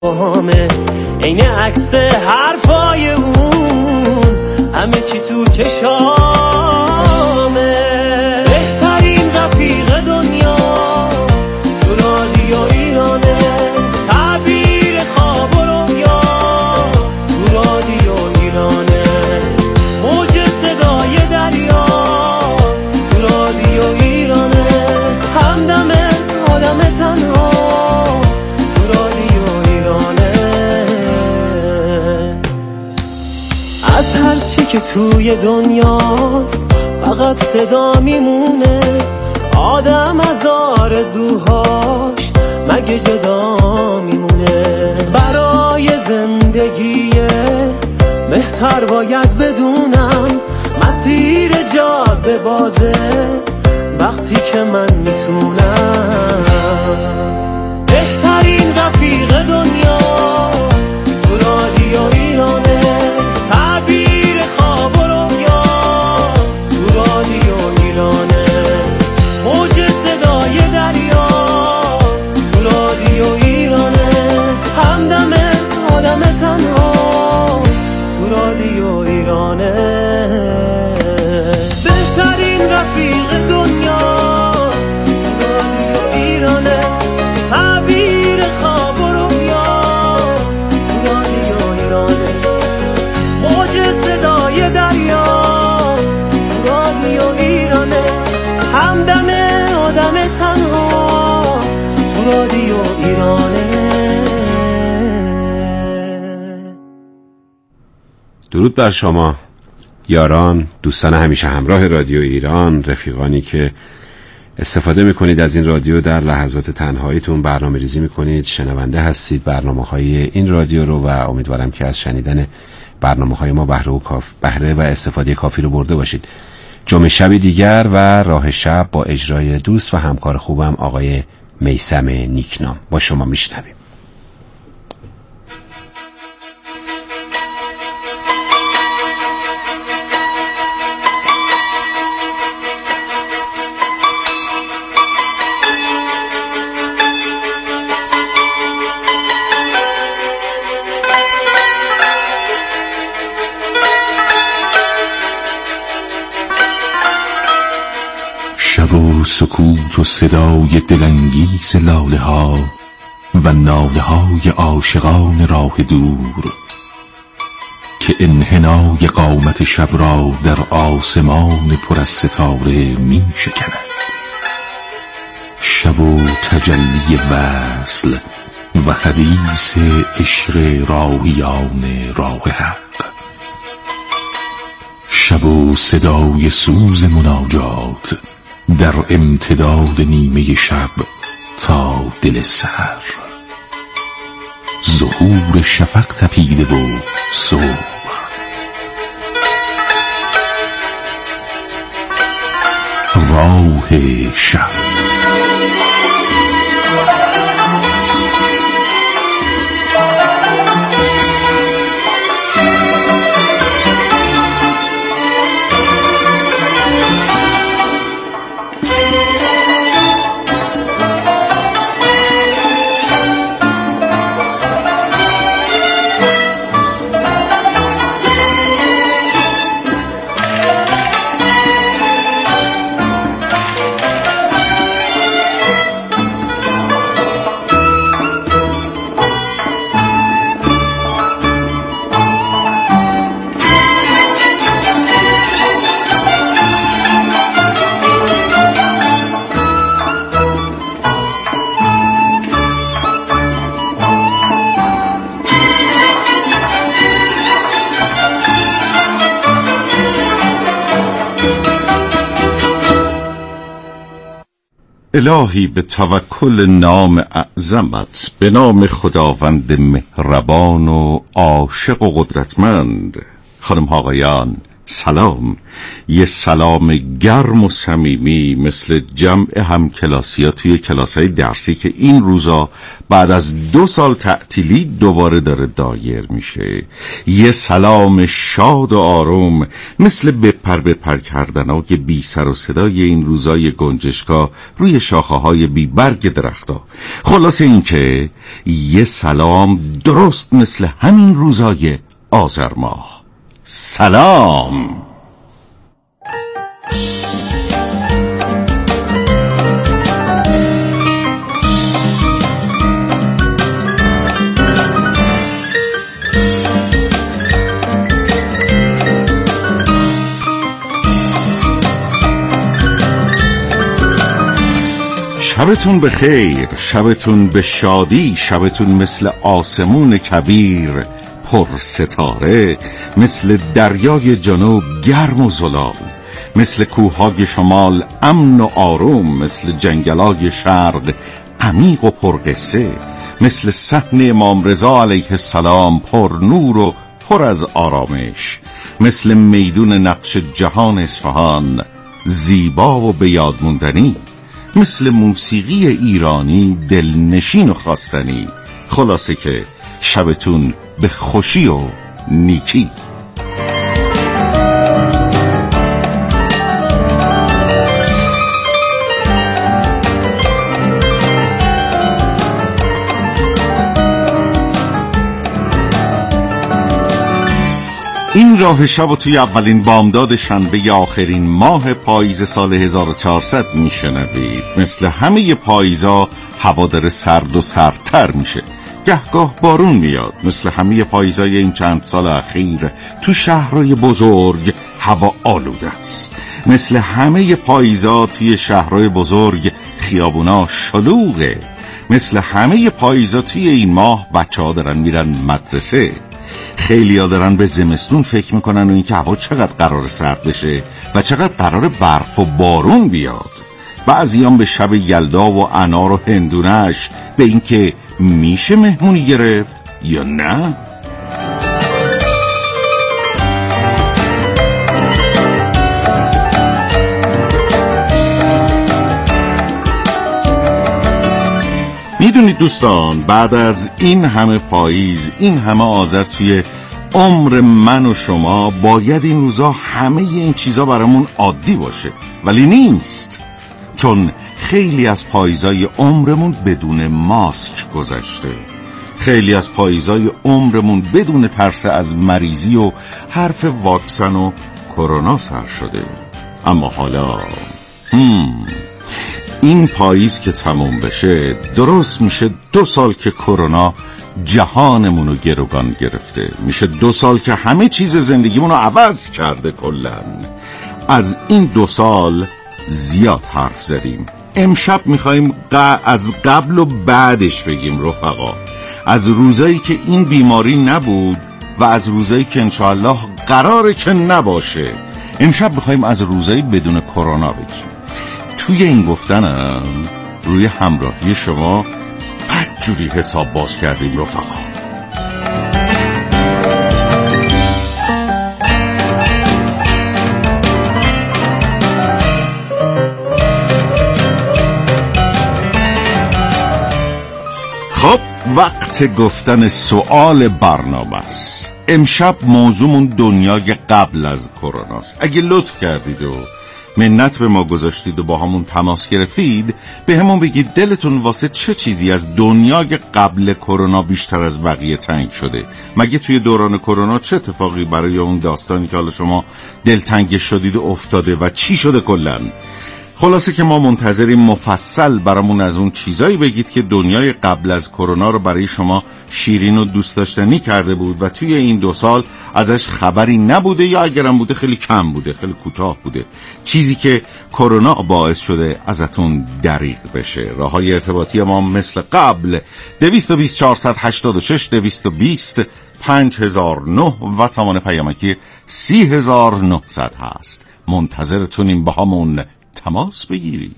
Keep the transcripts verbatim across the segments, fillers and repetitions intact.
همه عین عکس حرفای اون، همه چی تو چشامه. بهترین رفیق دنیا تو رادیو ایرانه، تعبیر خواب و رویا تو رادیو ایرانه، موج صدای دریا تو رادیو ایرانه، همدم آدم تنها تو رادیو ایرانه. از هر چی که توی دنیاست فقط صدا میمونه، آدم از آرزوهاش مگه جدا میمونه. برای زندگی بهتر باید بدونم مسیر جاده بازه وقتی که من میتونم. بهترین رفیق دنیا تو رادیو ایرانه، تعبیر خواب و رویا تو رادیو ایرانه، موج صدای دریا تو رادیو ایرانه، همدم آدم تنها تو رادیو ایرانه. بهترین رفیق دنیا تو رادیو ایرانه، تعبیر خواب و رویا تو رادیو ایرانه، موج صدای دریا تو رادیو ایرانه، همدم آدم تنها تو رادیو ایرانه. درود بر شما یاران، دوستان همیشه همراه رادیو ایران، رفیقانی که استفاده میکنید از این رادیو در لحظات تنهاییتون، برنامه ریزی میکنید، شنونده هستید برنامه های این رادیو رو و امیدوارم که از شنیدن برنامه های ما بهره و, کاف... بهره و استفاده کافی رو برده باشید. جمعه شبی دیگر و راه شب با اجرای دوست و همکار خوبم آقای میثم نیکنام با شما میشنویم. شب و سکوت و صدای دلانگیز لاله ها و ناله های عاشقان راه دور که انحنای قامت شب را در آسمان پر از ستاره می شکند. شب و تجلی وصل و حدیث عشق راهیان راه حق، شب و صدای سوز مناجات در امتداد نیمه شب تا دل سحر، ظهور شفق تپیده و صبح، راه شب. الهی به توکل نام اعظمت، به نام خداوند مهربان و عاشق و قدرتمند. خانم ها آقایان، سلام، یه سلام گرم و صمیمی مثل جمع همکلاسی‌ها توی کلاس‌های درسی که این روزا بعد از دو سال تعطیلی دوباره داره دایر میشه. یه سلام شاد و آروم مثل بپر بپر کردن‌ها که بی سر و صدای این روزای گنجشکا روی شاخه‌های بی برگ درخت‌ها. خلاصه این که یه سلام درست مثل همین روزای آذر ماه. سلام. شبتون بخیر، شبتون به شادی، شبتون مثل آسمون کبیر پر ستاره، مثل دریای جنوب گرم و زلال، مثل کوههای شمال امن و آروم، مثل جنگلای شرق عمیق و پرقصه، مثل صحن امام رضا علیه السلام پر نور و پر از آرامش، مثل میدون نقش جهان اصفهان زیبا و به یاد موندنی، مثل موسیقی ایرانی دلنشین و خواستنی. خلاصه که شبتون به خوشی و نیکی. این راه شب و توی اولین بامداد شنبه آخرین ماه پاییز سال هزار و چهارصد میشنوید. مثل همه پاییزا هوا داره سرد و سردتر میشه، گهگاه بارون میاد. مثل همه پاییزای این چند سال اخیر تو شهرهای بزرگ هوا آلوده است. مثل همه پاییزا توی شهرهای بزرگ خیابونا شلوغه. مثل همه پاییزا توی این ماه بچه ها دارن میرن مدرسه. خیلی ها دارن به زمستون فکر میکنن و اینکه هوا چقدر قرار سرد بشه و چقدر قرار برف و بارون بیاد. بعضیان به شب یلدا و انار و هندونش به اینکه میشه مهمونی گرفت یا نه. میدونید دوستان، بعد از این همه پاییز، این همه آذر توی عمر من و شما، باید این روزا همه این چیزا برامون عادی باشه، ولی نیست. چون خیلی از پاییزای عمرمون بدون ماسک گذشته. خیلی از پاییزای عمرمون بدون ترس از مریضی و حرف واکسن و کرونا سر شده. اما حالا هم این پاییز که تموم بشه درست میشه دو سال که کرونا جهانمونو گروگان گرفته. میشه دو سال که همه چیز زندگیمونو عوض کرده. کلن از این دو سال زیاد حرف زدیم. امشب میخواییم از قبل و بعدش بگیم رفقا، از روزایی که این بیماری نبود و از روزایی که انشاءالله قراره که نباشه. امشب میخواییم از روزایی بدون کرونا بگیم. توی این گفتنم روی همراهی شما بدجوری حساب باز کردیم رفقا. خب وقت گفتن سوال برنامه است. امشب موضوعمون دنیای قبل از کرونا است. اگه لطف کردید و منت به ما گذاشتید و با همون تماس گرفتید، به همون بگید دلتون واسه چه چیزی از دنیای قبل کرونا بیشتر از بقیه تنگ شده. مگه توی دوران کرونا چه اتفاقی برای اون داستانی که حالا شما دلتنگ شدید و افتاده و چی شده کلن؟ خلاصه که ما منتظریم مفصل برامون از اون چیزایی بگید که دنیای قبل از کرونا رو برای شما شیرین و دوست داشتنی کرده بود و توی این دو سال ازش خبری نبوده، یا اگرم بوده خیلی کم بوده، خیلی کوتاه بوده. چیزی که کرونا باعث شده ازتون دریغ بشه. راههای ارتباطی ما مثل قبل دویست و بیست چهارصد هشتاد و شش دویست و بیست پنج هزار و نه و سامان پیامکی سی هزار و نهصد هست. منتظرتونیم با همون تماس بگیرید.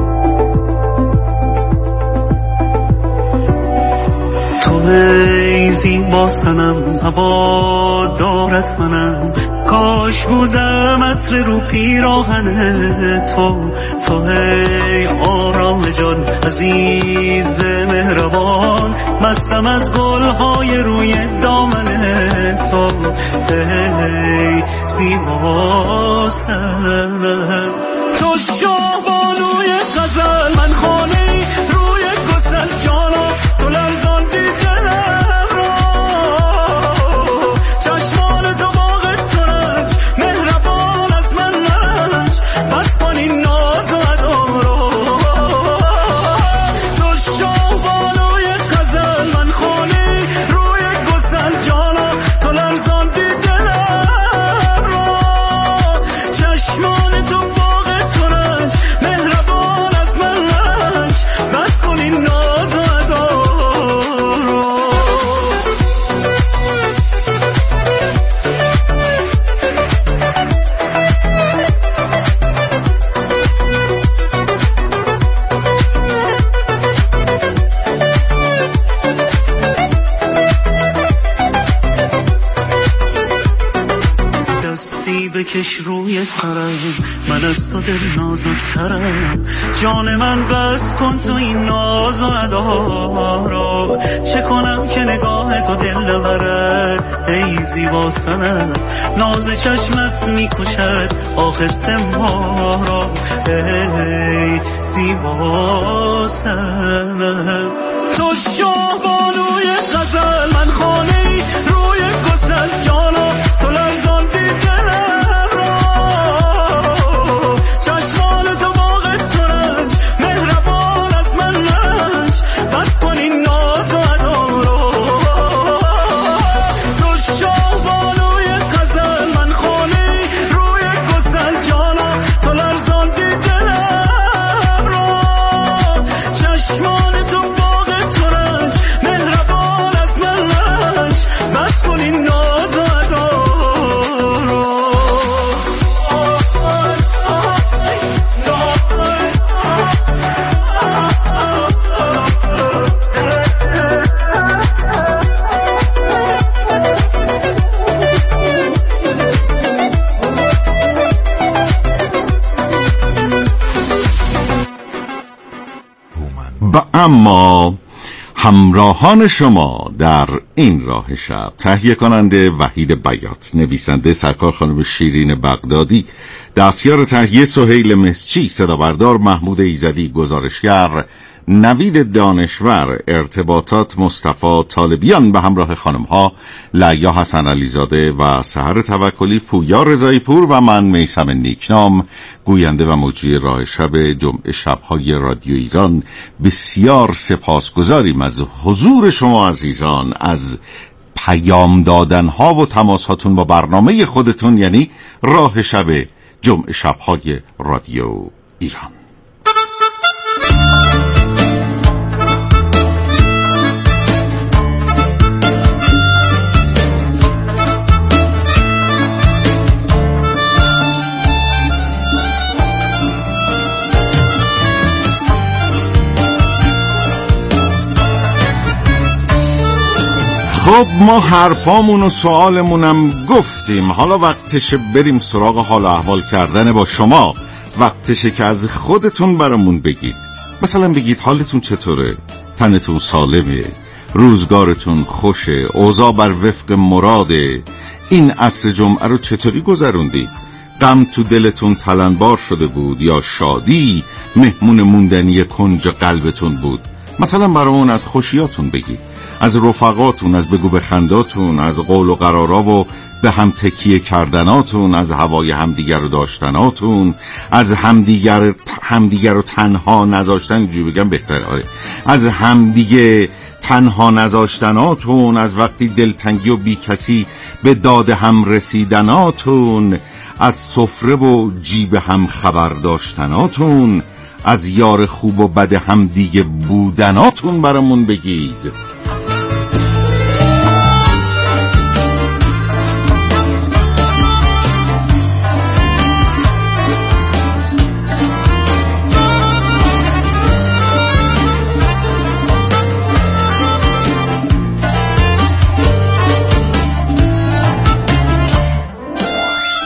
تو ای زیبا سنم هوا دارت منم، کاش بودم عطر رو پیراهن تو. تو هی آرام جان عزیز مهربان، مستم از گلهای روی دامن تو. هی زیبا سنم تو شاهبانوی غزل، من خانه روی گسل جانا، تو لرزان دیدنم را چشمان تو باغ ترنج، مهربان از من نرنج، بس کن این ناز و ادا را. تو شاهبانوی غزل، من خانه روی گسل جانا، تو لرزان دیدنم را چشمان تو باغ ترنج، مهربان از من نرنج، بس کن این ناز و ادا را. دستی بکش روی سرم، من از تو دل نازکترم، جان من بس کن تو این ناز و ادا را. چه کنم که نگاه تو دل برد، ای زیبا سنم، ناز چشمت میکشد آخسته ما را. ای زیبا سنم تو شاهبانوی غزل، من خانه روی گسل جانا، تو لرزان دیدنم را چشمان تو باغ ترنج، مهربان از من نرنج، بس کن این ناز و ادا را. تو شاهبانوی غزل، من خانه روی گسل جانا، تو لرزان دیدنم را چشمان تو باغ ترنج، مهربان از من نرنج، بس کن این ناز و ادا را. و اما همراهان شما در این راه شب، تهیه کننده وحید بیات، نویسنده سرکار خانم شیرین بغدادی، دستیار تهیه سهیل مسچی، صدا بردار محمود ایزدی، گزارشگر نوید دانشور، ارتباطات مصطفی طالبیان به همراه خانم ها لیا حسن علیزاده و سحر توکلی، پویا رضایی پور و من میثم نیکنام، گوینده و مجری راه شب جمعه شب‌های رادیو ایران. بسیار سپاسگزاریم از حضور شما عزیزان، از پیام دادن ها و تماس هاتون با برنامه خودتون، یعنی راه شب جمعه شب‌های رادیو ایران. خب ما حرفامون و سوالمونم گفتیم، حالا وقتشه بریم سراغ حال و احوال کردن با شما. وقتشه که از خودتون برامون بگید، مثلا بگید حالتون چطوره، تنتون سالمه، روزگارتون خوشه، اوضاع بر وفق مراده، این عصر جمعه رو چطوری گذروندید، غم تو دلتون تلنبار شده بود یا شادی مهمون موندنی کنج قلبتون بود. مثلا برامون از خوشیاتون بگید، از رفقاتون، از بگو بخنداتون، از قول و قرارا و به هم تکیه کردناتون، از هوای همدیگر رو داشتناتون، از همدیگر همدیگر رو تنها نذاشتن، اینجوری بگم بهتره، آره، از همدیگه تنها نذاشتناتون، از وقتی دلتنگی و بی کسی به داد هم رسیدناتون، از سفره و جیب هم خبر داشتناتون، از یار خوب و بد هم دیگه بودناتون برامون بگید.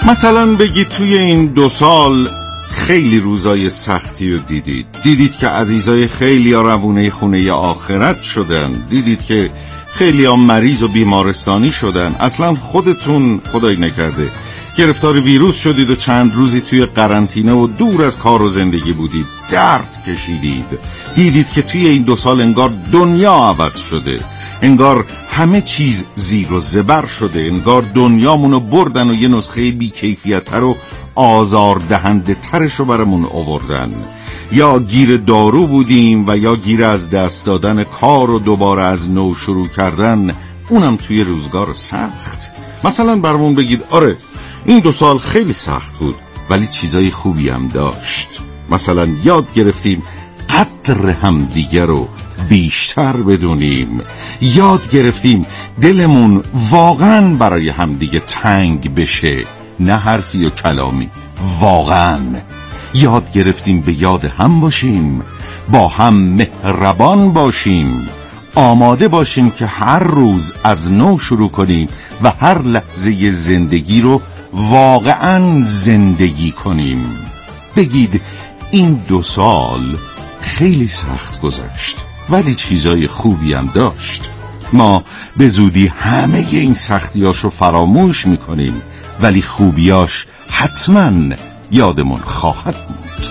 مثلا بگید توی این دو سال خیلی روزای سختی رو دیدید. دیدید که عزیزای خیلی ها روونه خونه آخرت شدن. دیدید که خیلی ها مریض و بیمارستانی شدن. اصلا خودتون خدای نکرده گرفتار ویروس شدید و چند روزی توی قرنطینه و دور از کار و زندگی بودید. درد کشیدید. دیدید که توی این دو سال انگار دنیا عوض شده، انگار همه چیز زیر و زبر شده، انگار دنیامونو بردن و یه نسخه بی‌کیفیت‌تر و آزاردهنده ترشو برامون آوردن. یا گیر دارو بودیم و یا گیر از دست دادن کار و دوباره از نو شروع کردن، اونم توی روزگار سخت. مثلا برامون بگید آره این دو سال خیلی سخت بود ولی چیزای خوبی هم داشت. مثلا یاد گرفتیم قدر همدیگه رو بیشتر بدونیم. یاد گرفتیم دلمون واقعا برای همدیگه تنگ بشه، نه حرفی و کلامی، واقعا. یاد گرفتیم به یاد هم باشیم، با هم مهربان باشیم، آماده باشیم که هر روز از نو شروع کنیم و هر لحظه زندگی رو واقعا زندگی کنیم. بگید این دو سال خیلی سخت گذشت ولی چیزای خوبی هم داشت. ما به زودی همه این سختیاشو فراموش میکنیم ولی خوبیاش حتما یادمون خواهد موند.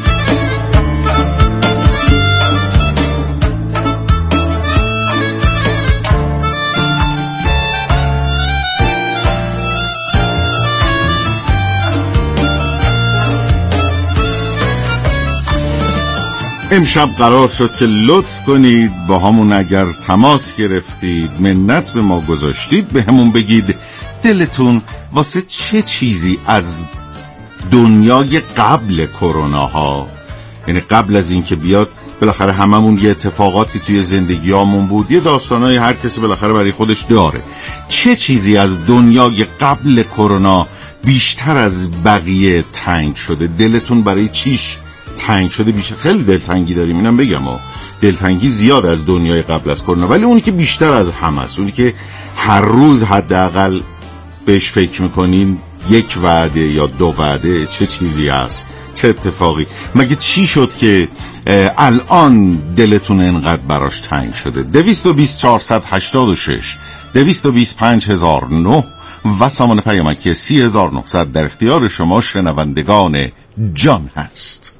امشب قرار شد که لطف کنید با همون، اگر تماس گرفتید منت به ما گذاشتید، به همون بگید دلتون واسه چه چیزی از دنیای قبل کرونا ها، یعنی قبل از این که بیاد، بالاخره هممون یه اتفاقاتی توی زندگیامون بود، یه داستانای هر کسی بالاخره برای خودش داره. چه چیزی از دنیای قبل کرونا بیشتر از بقیه تنگ شده؟ دلتون برای چیش تنگ شده؟ بیشتر خیلی دلتنگی داریم، اینم بگم ها، دلتنگی زیاد از دنیای قبل از کرونا، ولی اونی که بیشتر از همه است، اونی که هر روز حداقل بهش فکر میکنین، یک وعده یا دو وعده، چه چیزی هست؟ چه اتفاقی؟ مگه چی شد که الان دلتون انقدر براش تنگ شده؟ دویست و بیست چهارصد هشتاد و شش دویست و بیست پنج هزار و نه و سامان پیامکی سی هزار و نهصد در اختیار شما شنوندگان جان هست.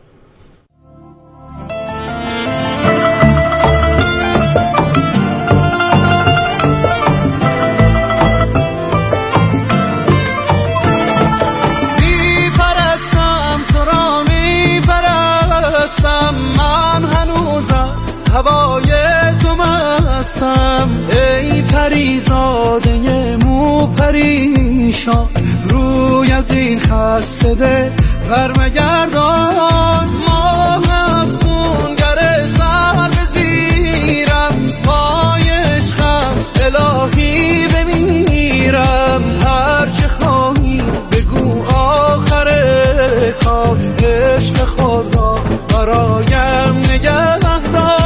هوای تو مستم ای پریزاده مو پریشان، روی از این خسته ده برمگردان. ماه افسونگر سر بزیرم، پای عشقم الهی بمیرم. هرچه خواهی بگو آخر کار، عشق خود را برایم نگه دار.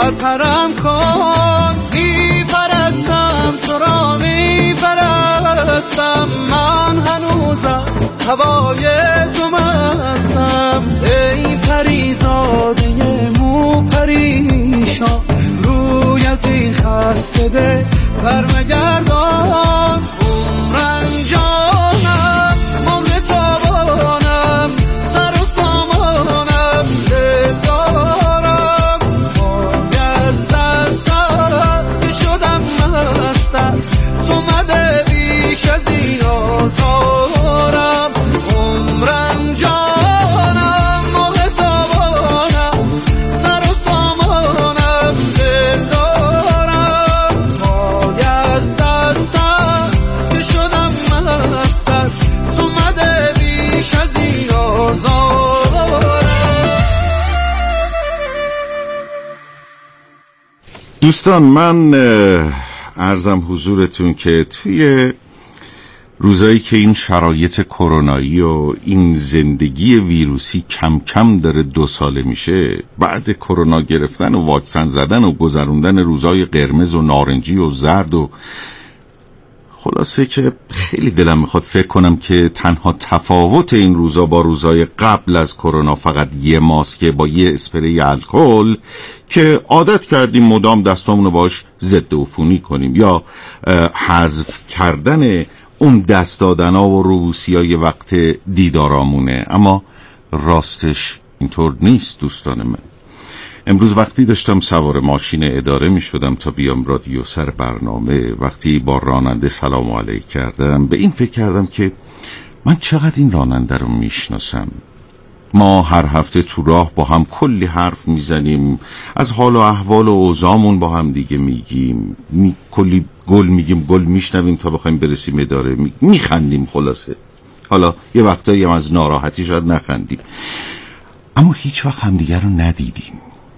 پرپرم کن، میپرستم تو را میپرستم، من هنوز از هوای تو مستم. ای پریزاده مو پریشان، روی از این خسته دل برمگردان. عمرم جانم عمر تابانم، سر و سامانم دل دارم، پای از دستم که شدم مستم، تو مده بیش از این آزارم. عمرم جانم عمر تابانم، سر و سامانم دل دارم، پای از دستم که شدم مستم، تو مده بیش از این آزارم. دوستان، من عرضم حضورتون که توی روزایی که این شرایط کرونایی و این زندگی ویروسی کم کم داره دو ساله میشه، بعد کرونا گرفتن و واکسن زدن و گذروندن روزای قرمز و نارنجی و زرد و خلاصه که خیلی دلم میخواد فکر کنم که تنها تفاوت این روزا با روزای قبل از کرونا فقط یه ماسکه با یه اسپری الکل که عادت کردیم مدام دستامونو باش ضد عفونی کنیم، یا حذف کردن اون دست دادن ها و روسیای وقت دیدارامونه. اما راستش اینطور نیست دوستان من. امروز وقتی داشتم سوار ماشین اداره می شدم تا بیام رادیو سر برنامه، وقتی با راننده سلام علیک کردم، به این فکر کردم که من چقدر این راننده رو می شناسم. ما هر هفته تو راه با هم کلی حرف میزنیم، از حال و احوال و اوضاعمون با هم دیگه میگیم، می... کلی گل میگیم، گل میشنویم تا بخوایم برسیم اداره، می... میخندیم. خلاصه حالا یه وقتایی هم از ناراحتی شاید نخندیم، اما هیچ وقت همدیگه رو ندیدیم.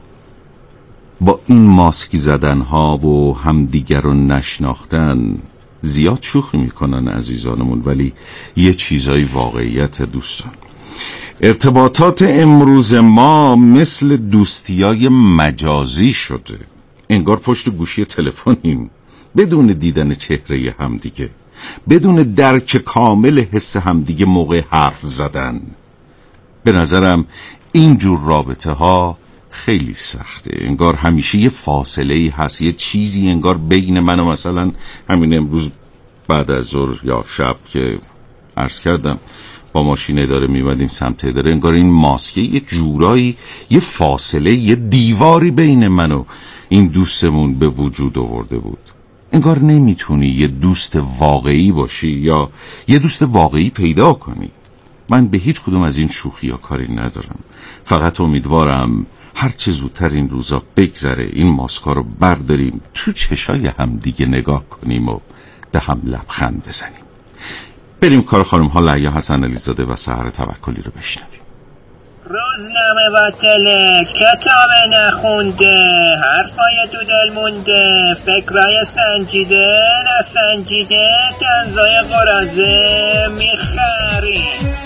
با این ماسک زدن ها و همدیگه رو نشناختن زیاد شوخی میکنن عزیزانمون، ولی یه چیزای واقعیت دوستان. ارتباطات امروز ما مثل دوستیای مجازی شده، انگار پشت گوشی تلفنیم، بدون دیدن چهره همدیگه، بدون درک کامل حس همدیگه موقع حرف زدن. به نظرم اینجور رابطه ها خیلی سخته، انگار همیشه یه فاصله هست، یه چیزی انگار بین من و مثلا همین امروز بعد از ظهر یا شب که عرض کردم با ماشین اداره میمدیم سمت اداره، انگار این ماسکه یه جورایی یه فاصله، یه دیواری بین من و این دوستمون به وجود آورده بود. انگار نمیتونی یه دوست واقعی باشی یا یه دوست واقعی پیدا کنی. من به هیچ کدوم از این شوخی ها کاری ندارم، فقط امیدوارم هر چه زودتر این روزا بگذره، این ماسکا رو برداریم، تو چشای هم دیگه نگاه کنیم و به هم لبخند بزنیم. بریم کار خانم ها لعیا حسن علیزاده و سحر توکلی رو بشنویم. روزنامه باطله، کتاب نخونده، حرفای تو دل مونده، فکرای سنجیده نسنجیده، دنزای قرازه میخریم.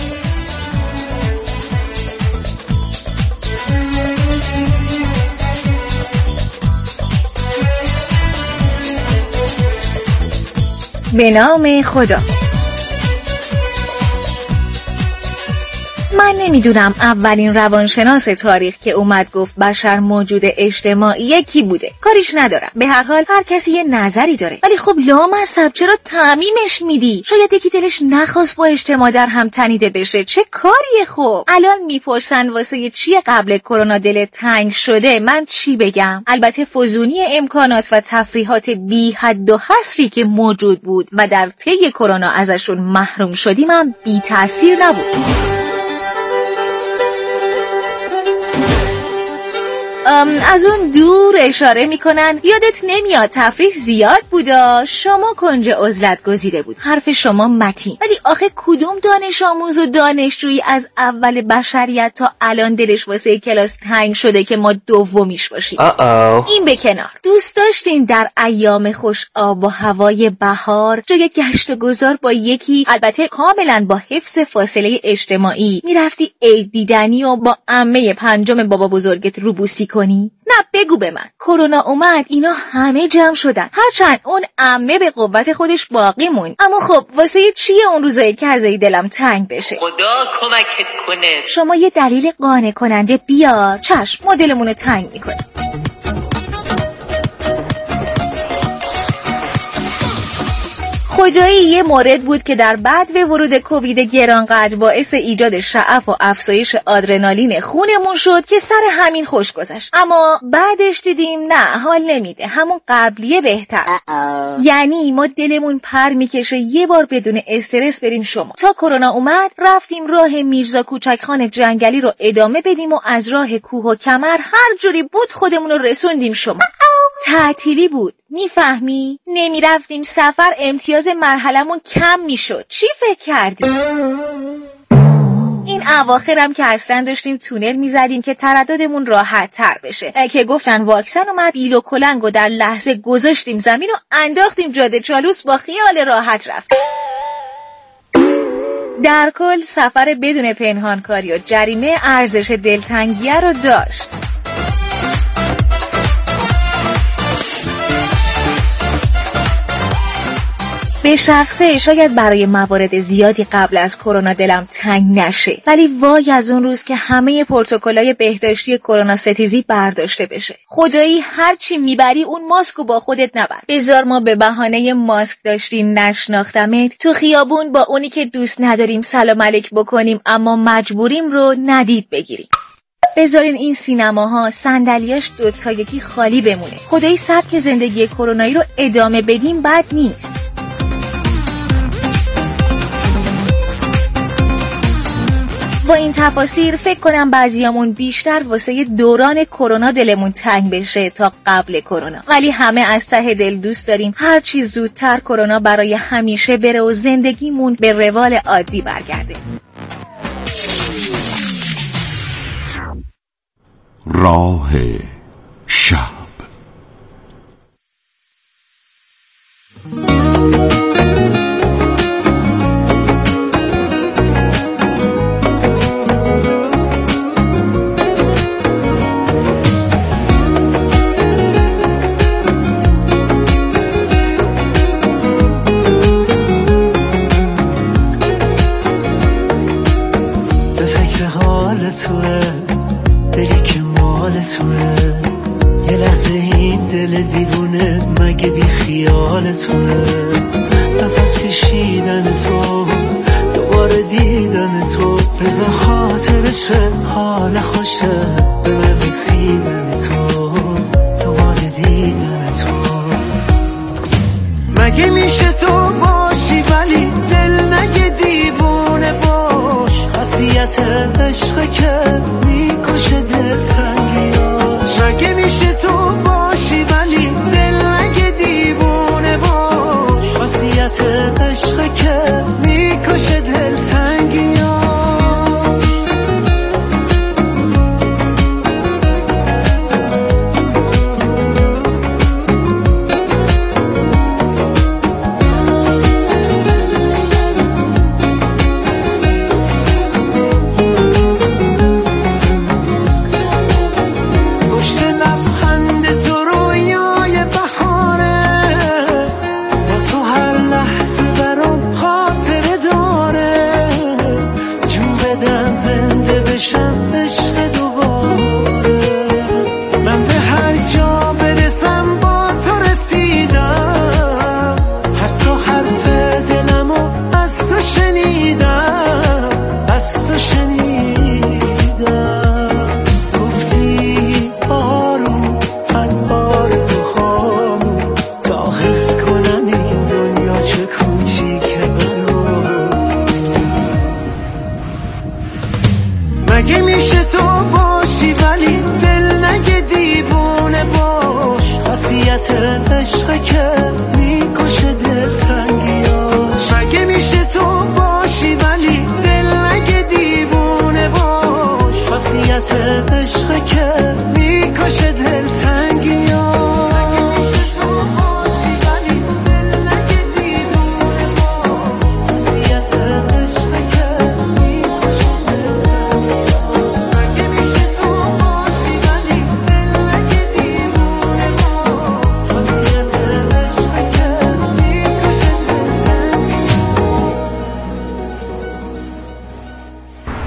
به نام خدا. من نمیدونم اولین روانشناس تاریخ که اومد گفت بشر موجود اجتماعی کی بوده. کاریش ندارم، به هر حال هر کسی یه نظری داره، ولی خب لامصب چرا تعمیمش میدی؟ شاید یکی دلش نخواست با اجتماع در هم تنیده بشه، چه کاریه؟ خب الان میپرسن واسه چی قبل کرونا دل تنگ شده، من چی بگم؟ البته فزونی امکانات و تفریحات بی حد و حصری که موجود بود و در طی کرونا ازشون محروم شدیم هم بی تاثیر نبود. از اون دور اشاره میکنن یادت نمیاد تفریح زیاد بودا، شما کنج عزلت گزیده بود. حرف شما متین، ولی آخه کدوم دانش آموز و دانشجویی از اول بشریت تا الان دلش واسه کلاس تنگ شده که ما دومیش باشیم؟ این به کنار، دوست داشتین در ایام خوش آب و هوای بهار جای گشت و گذار با یکی، البته کاملا با حفظ فاصله اجتماعی، میرفتی عید دیدنی و با عمه پنجم بابا بزرگت روبوسی کنی؟ میکنی؟ نه بگو به من. کرونا اومد اینا همه جمع شدن، هرچند اون عمه به قوت خودش باقی موند. اما خب واسه چیه اون روزایی که ازای دلم تنگ بشه؟ خدا کمکت کنه. شما یه دلیل قانع کننده بیار. چشم، ما دلمونو تنگ میکنه. خدایی یه مورد بود که در بعد به ورود کووید گرانقدر باعث ایجاد شعف و افزایش آدرنالین خونمون شد که سر همین خوش گذشت. اما بعدش دیدیم نه، حال نمیده، همون قبلیه بهتر. یعنی ما دلمون پر میکشه یه بار بدون استرس بریم شما. تا کرونا اومد رفتیم راه میرزا کوچکخان جنگلی رو ادامه بدیم و از راه کوه و کمر هر جوری بود خودمون رو رسوندیم شما. تعطیلی بود، میفهمی؟ نمی رفتیم سفر، امتیاز مرحلمون کم میشد. چی فکر کردی؟ این اواخرم که اصلا داشتیم تونل میزدیم که ترددمون راحت تر بشه، که گفتن واکسن اومد، بیل و کلنگ و در لحظه گذاشتیم زمین و انداختیم جاده چالوس، با خیال راحت رفتیم. در کل سفر بدون پنهانکاری و جریمه ارزش دلتنگیه رو داشت. به شخصه شاید برای موارد زیادی قبل از کرونا دلم تنگ نشه، ولی وای از اون روز که همه پروتکل‌های بهداشتی کرونا ستیزی برداشته بشه. خدایی هر چی میبری اون ماسکو با خودت نبر. بذار ما به بهانه ماسک داشتیم نشناختمت تو خیابون با اونی که دوست نداریم سلام علیک بکنیم اما مجبوریم رو ندید بگیریم. بذارین این سینماها صندلیاش دوتا یکی خالی بمونه. خدایی سبک زندگی کرونایی رو ادامه بدیم بد نیست. با این تفاسیر فکر کنم بعضیامون بیشتر واسه دوران کرونا دلمون تنگ بشه تا قبل کرونا، ولی همه از ته دل دوست داریم هر چی زودتر کرونا برای همیشه بره و زندگیمون به روال عادی برگرده. راه شب. توه دلی که مال توه، یه لحظه این دل دیوونه مگه بی خیال توه. نفس کشیدن تو، دوباره دیدن تو، بزا خاطرشه حال خوشه به من رسیدن تو، دوباره دیدن تو. مگه میشه تو باشی ولی دل نگه دیوونه باش، خاصیت عشق که میکشه دلتنگیاش. مگه میشه تو باشی ولی دل نگه دیوونه باش، خاصیت عشق که میکشه دلتنگیاش.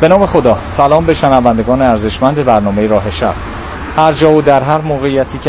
به نام خدا. سلام به شنوندگان ارزشمند برنامه راه شب. هر جا و در هر موقعیتی که